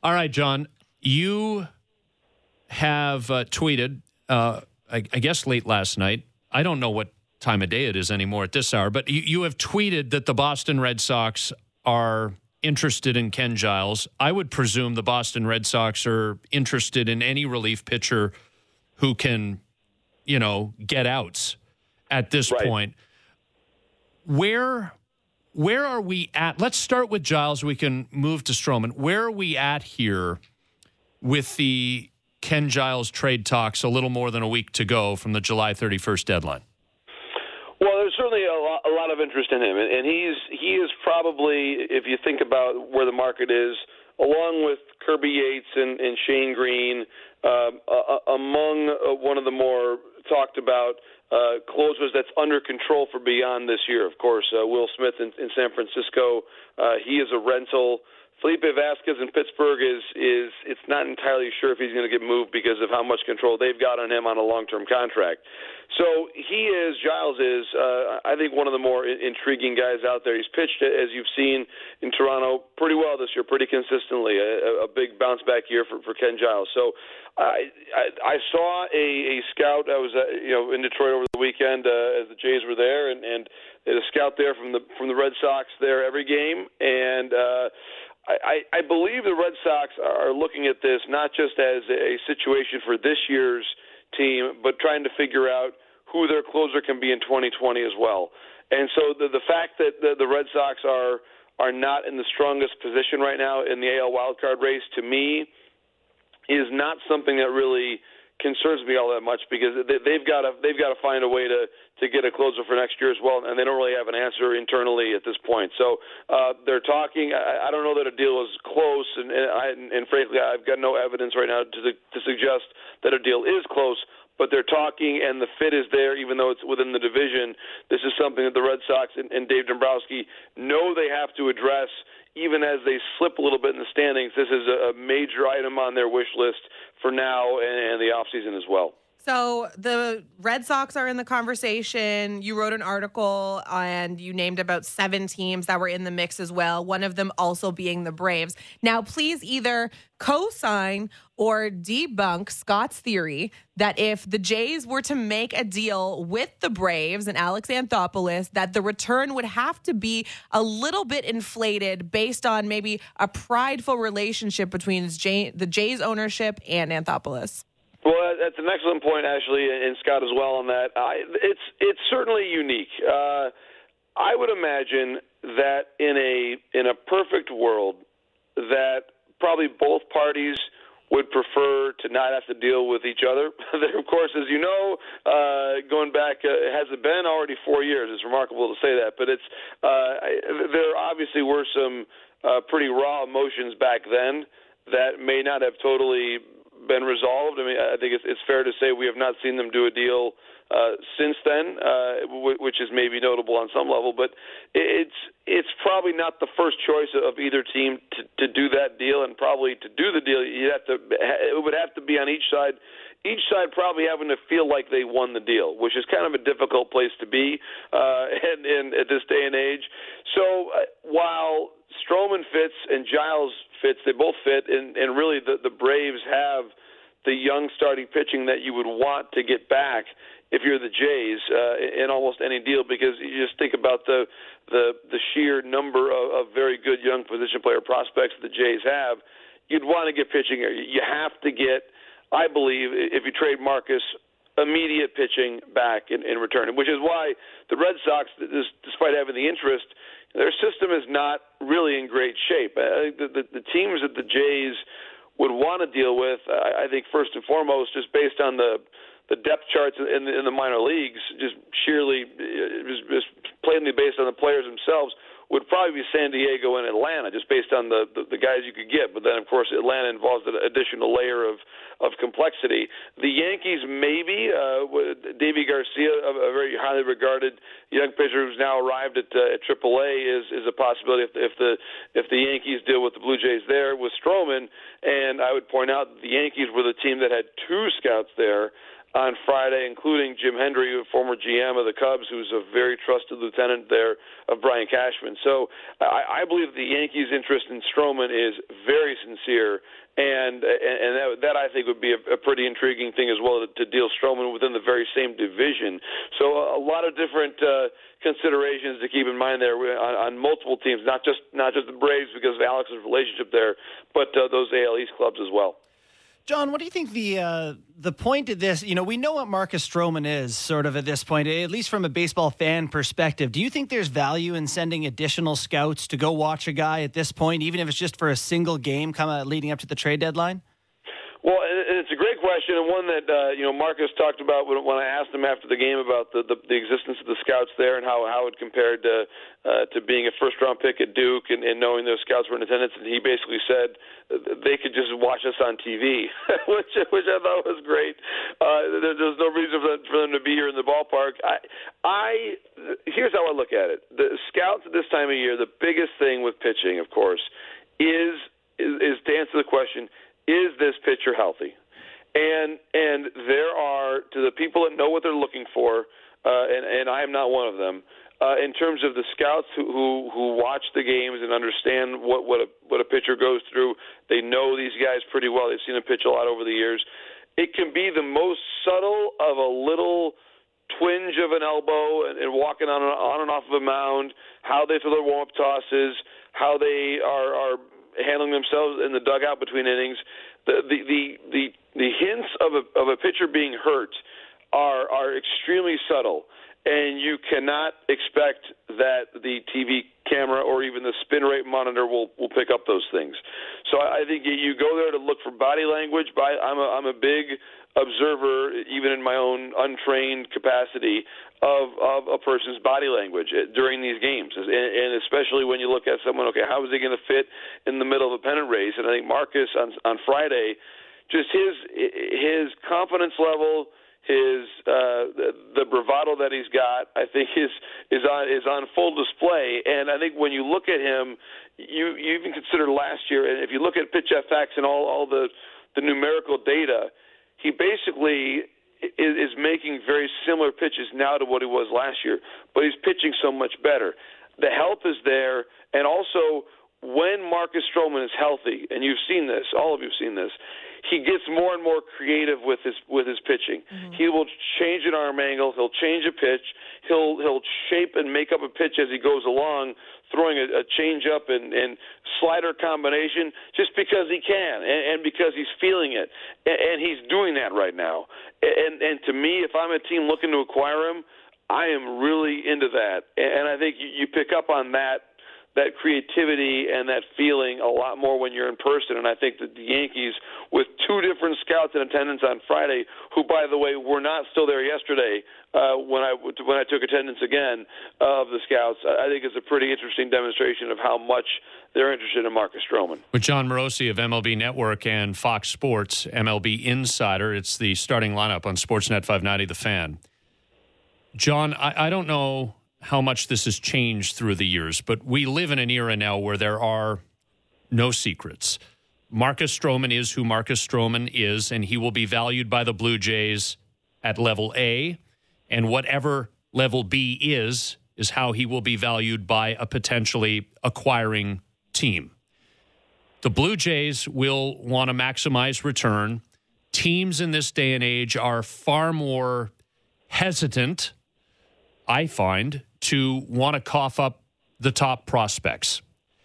All right, John, you have tweeted, I guess late last night. I don't know what time of day it is anymore at this hour, but you have tweeted that the Boston Red Sox are interested in Ken Giles. I would presume the Boston Red Sox are interested in any relief pitcher who can, get outs at this point. Where are we at? Let's start with Giles. We can move to Stroman. Where are we at here with the Ken Giles trade talks a little more than a week to go from the July 31st deadline? Well, there's certainly a lot of interest in him, and he is probably, if you think about where the market is, along with Kirby Yates and Shane Green, among one of the more talked about closers that's under control for beyond this year. Of course, Will Smith in San Francisco, he is a rental. Felipe Vasquez in Pittsburgh it's not entirely sure if he's going to get moved because of how much control they've got on him on a long-term contract. So Giles is, I think, one of the more intriguing guys out there. He's pitched, as you've seen in Toronto, pretty well this year, pretty consistently, a big bounce-back year for Ken Giles. So I saw a scout. I was in Detroit over the weekend as the Jays were there, and a scout there from the Red Sox there every game, and I believe the Red Sox are looking at this not just as a situation for this year's team, but trying to figure out who their closer can be in 2020 as well. And so the fact that the Red Sox are not in the strongest position right now in the AL wildcard race, to me, is not something that really concerns me all that much, because they've got to find a way to get a closer for next year as well, and they don't really have an answer internally at this point. So they're talking. I don't know that a deal is close, and frankly, I've got no evidence right now to suggest that a deal is close. But they're talking, and the fit is there, even though it's within the division. This is something that the Red Sox and Dave Dombrowski know they have to address, even as they slip a little bit in the standings. This is a major item on their wish list for now and the offseason as well. So the Red Sox are in the conversation. You wrote an article and you named about 7 teams that were in the mix as well, one of them also being the Braves. Now, please either co-sign or debunk Scott's theory that if the Jays were to make a deal with the Braves and Alex Anthopoulos, that the return would have to be a little bit inflated based on maybe a prideful relationship between the Jays ownership and Anthopoulos. Well, that's an excellent point, Ashley, and Scott as well on that. It's certainly unique. I would imagine that in a perfect world, that probably both parties would prefer to not have to deal with each other. Of course, as you know, going back, has it been already 4 years? It's remarkable to say that, but there obviously were some pretty raw emotions back then that may not have totally been resolved. I mean, I think it's fair to say we have not seen them do a deal since then, which is maybe notable on some level. But it's probably not the first choice of either team to do that deal, and probably to do the deal, it would have to be on each side. Each side probably having to feel like they won the deal, which is kind of a difficult place to be and at this day and age. So while Stroman fits and Giles fits, they both fit, and really the Braves have the young starting pitching that you would want to get back if you're the Jays in almost any deal, because you just think about the sheer number of very good young position player prospects the Jays have. You'd want to get pitching here. You have to get, I believe, if you trade Marcus, immediate pitching back in return, which is why the Red Sox, despite having the interest, their system is not really in great shape. The teams that the Jays would want to deal with, I think first and foremost, just based on the depth charts in the minor leagues, just sheerly, just plainly based on the players themselves, would probably be San Diego and Atlanta, just based on the guys you could get. But then, of course, Atlanta involves an additional layer of complexity. The Yankees, maybe. Davy Garcia, a very highly regarded young pitcher who's now arrived at AAA, is a possibility if the Yankees deal with the Blue Jays there with Stroman. And I would point out that the Yankees were the team that had 2 scouts there. on Friday, including Jim Hendry, former GM of the Cubs, who's a very trusted lieutenant there of Brian Cashman. So I believe the Yankees' interest in Stroman is very sincere, and that I think would be a pretty intriguing thing as well, to deal Stroman within the very same division. So a lot of different considerations to keep in mind there on multiple teams, not just the Braves because of Alex's relationship there, but those AL East clubs as well. John, what do you think the point of this? We know what Marcus Stroman is sort of at this point, at least from a baseball fan perspective. Do you think there's value in sending additional scouts to go watch a guy at this point, even if it's just for a single game leading up to the trade deadline? Well, it's a great question, and one that Marcus talked about when I asked him after the game about the existence of the scouts there and how it compared to being a first-round pick at Duke and knowing those scouts were in attendance. And he basically said they could just watch us on TV, which I thought was great. There's no reason for them to be here in the ballpark. Here's how I look at it: the scouts at this time of year, the biggest thing with pitching, of course, is to answer the question, is this pitcher healthy? And there are, to the people that know what they're looking for, and I am not one of them, in terms of the scouts who watch the games and understand what a pitcher goes through. They know these guys pretty well. They've seen them pitch a lot over the years. It can be the most subtle of a little twinge of an elbow and walking on and off of a mound, how they throw their warm-up tosses, how they are handling themselves in the dugout between innings. The hints of a pitcher being hurt are extremely subtle, and you cannot expect that the TV camera or even the spin rate monitor will pick up those things. So I think you go there to look for body language. I'm a big observer, even in my own untrained capacity, of a person's body language during these games, and especially when you look at someone, okay, how is he going to fit in the middle of a pennant race? And I think Marcus on Friday, just his confidence level, the bravado that he's got, I think is on full display. And I think when you look at him, you even consider last year, and if you look at PitchFX and all the numerical data, he basically is making very similar pitches now to what he was last year, but he's pitching so much better. The health is there, and also when Marcus Stroman is healthy, and you've seen this, all of you have seen this, he gets more and more creative with his pitching. Mm-hmm. He will change an arm angle. He'll change a pitch. He'll shape and make up a pitch as he goes along, throwing a change-up and slider combination just because he can and because he's feeling it. And he's doing that right now. And to me, if I'm a team looking to acquire him, I am really into that. And I think you pick up on that creativity and that feeling a lot more when you're in person. And I think that the Yankees, with two different scouts in attendance on Friday, who, by the way, were not still there yesterday when I took attendance again of the scouts, I think is a pretty interesting demonstration of how much they're interested in Marcus Stroman. With John Morosi of MLB Network and Fox Sports, MLB Insider, it's the starting lineup on Sportsnet 590, The Fan. John, I don't know how much this has changed through the years, but we live in an era now where there are no secrets. Marcus Stroman is who Marcus Stroman is, and he will be valued by the Blue Jays at level A, and whatever level B is how he will be valued by a potentially acquiring team. The Blue Jays will want to maximize return. Teams in this day and age are far more hesitant, I find, to want to cough up the top prospects.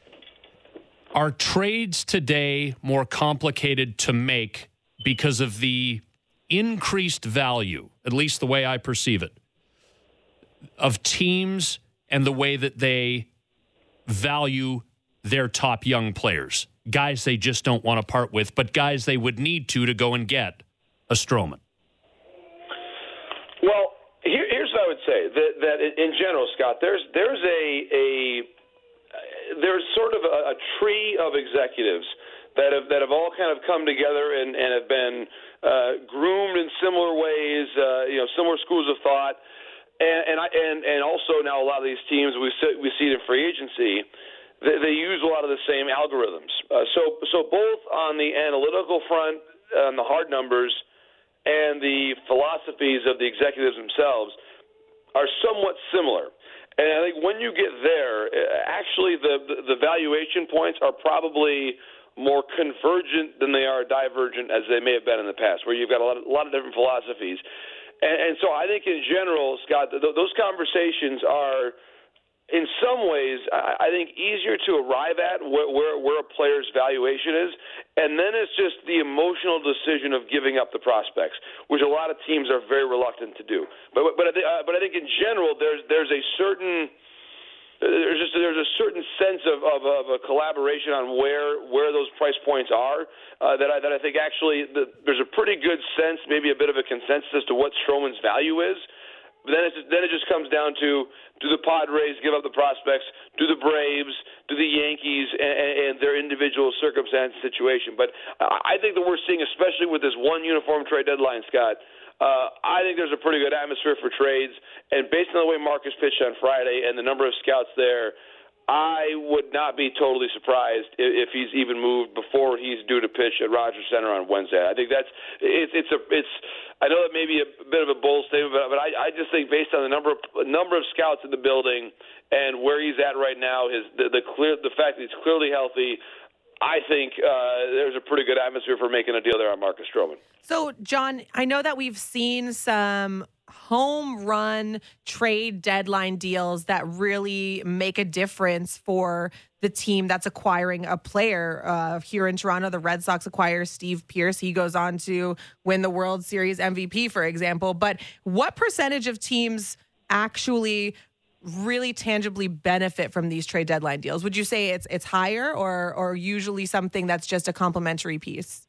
Are trades today more complicated to make because of the increased value, at least the way I perceive it, of teams and the way that they value their top young players? Guys they just don't want to part with, but guys they would need to go and get a Stroman. Well, here's what I would say, that in general, Scott, there's sort of a tree of executives that have all kind of come together and have been groomed in similar ways, similar schools of thought, and also now a lot of these teams we see it in free agency. They use a lot of the same algorithms. So both on the analytical front, on the hard numbers, and the philosophies of the executives themselves are somewhat similar. And I think when you get there, actually the valuation points are probably more convergent than they are divergent as they may have been in the past, where you've got a lot of different philosophies. And so I think in general, Scott, those conversations are, in some ways, I think easier to arrive at where a player's valuation is, and then it's just the emotional decision of giving up the prospects, which a lot of teams are very reluctant to do. But I think in general, there's a certain sense of a collaboration on where those price points are that I think actually there's a pretty good sense, maybe a bit of a consensus as to what Stroman's value is. But then it just comes down to, do the Padres give up the prospects? Do the Braves? Do the Yankees? And their individual circumstance situation. But I think that we're seeing, especially with this one uniform trade deadline, Scott, I think there's a pretty good atmosphere for trades. And based on the way Marcus pitched on Friday and the number of scouts there, I would not be totally surprised if he's even moved before he's due to pitch at Rogers Center on Wednesday. I think it's I know that may be a bit of a bold statement, but I just think based on the number of scouts in the building and where he's at right now, the fact that he's clearly healthy, I think there's a pretty good atmosphere for making a deal there on Marcus Stroman. So, John, I know that we've seen some home run trade deadline deals that really make a difference for the team that's acquiring a player. Here in Toronto, the Red Sox acquire Steve Pearce. He goes on to win the World Series MVP, for example. But what percentage of teams actually really tangibly benefit from these trade deadline deals? Would you say it's higher or usually something that's just a complimentary piece?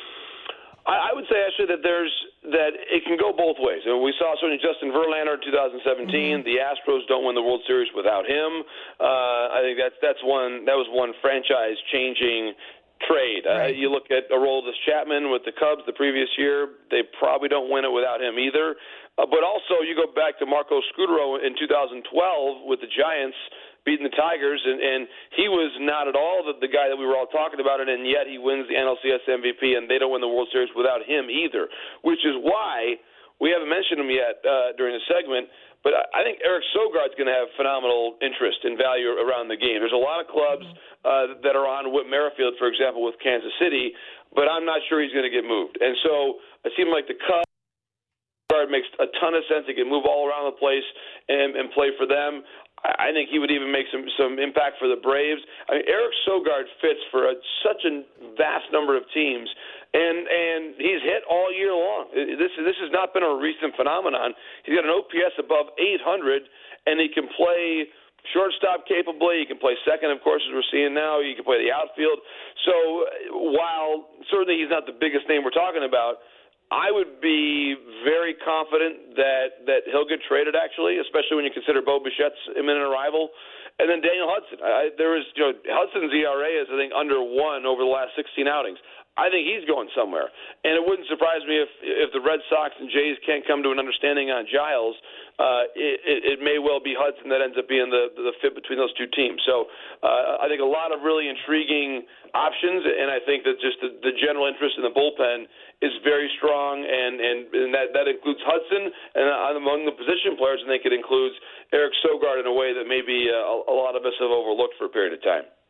I would say actually that it can go both ways. And we saw certainly Justin Verlander in 2017. Mm-hmm. The Astros don't win the World Series without him. I think that was one franchise changing trade. Right. You look at Aroldis Chapman with the Cubs the previous year; they probably don't win it without him either. But also, you go back to Marco Scutaro in 2012 with the Giants beating the Tigers, and he was not at all the guy that we were all talking about, and yet he wins the NLCS MVP, and they don't win the World Series without him either, which is why we haven't mentioned him yet during the segment, but I think Eric Sogard's going to have phenomenal interest and value around the game. There's a lot of clubs that are on Whit Merrifield, for example, with Kansas City, but I'm not sure he's going to get moved. And so it seemed like the Cubs makes a ton of sense. He can move all around the place and play for them. I think he would even make some impact for the Braves. I mean, Eric Sogard fits for such a vast number of teams, and he's hit all year long. This has not been a recent phenomenon. He's got an OPS above 800, and he can play shortstop capably. He can play second, of course, as we're seeing now. He can play the outfield. So while certainly he's not the biggest name we're talking about, I would be very confident that he'll get traded, actually, especially when you consider Bo Bichette's imminent arrival. And then Daniel Hudson. Hudson's ERA is, I think, under 1 over the last 16 outings. I think he's going somewhere. And it wouldn't surprise me if the Red Sox and Jays can't come to an understanding on Giles. It may well be Hudson that ends up being the fit between those two teams. So I think a lot of really intriguing options, and I think that just the general interest in the bullpen is very strong, and that includes Hudson, and among the position players, I think it includes Eric Sogard in a way that maybe a lot of us have overlooked for a period of time.